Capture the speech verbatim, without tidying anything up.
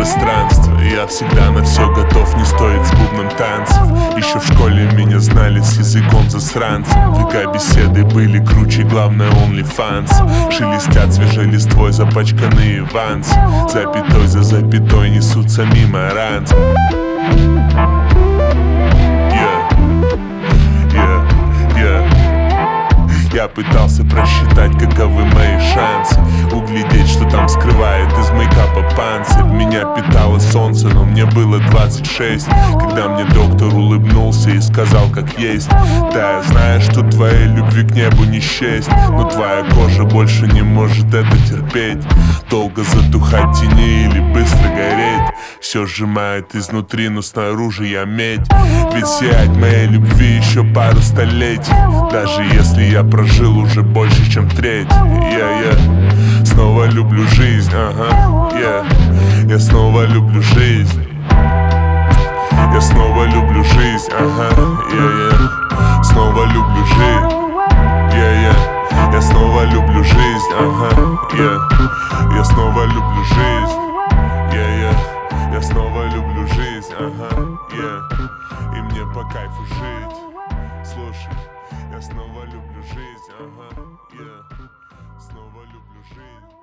пространство. Я всегда на все готов, не стоит с бубном танцев. Еще в школе меня знали с языком засранцем. ВК беседы были круче, главное OnlyFans. Шелестят свежей листвой запачканные вансы. Запятой за запятой несутся мимо ранцев. Я пытался просчитать, каковы мои шансы, углядеть, что там скрывает из мейкапа панцирь. Меня питало солнце, но мне было двадцать шесть, когда мне доктор улыбнулся и сказал, как есть: да, я знаю, что твоей любви к небу не счесть, но твоя кожа больше не может это терпеть. Долго затухать в тени или быстро гореть, все сжимает изнутри, но снаружи я медь. Ведь сиять моей любви еще пару столетий, даже если я прожил уже больше, чем треть. Я, я снова люблю жизнь, ага, я, я снова люблю жизнь. Я снова люблю жизнь, ага, я, я снова люблю жизнь. Я, я, я снова люблю жизнь, ага, я, я снова люблю жизнь. Я, я, я снова люблю жизнь, ага, я, и мне по кайфу жить. Слушай, я снова люблю жизнь, ага, я снова люблю жизнь.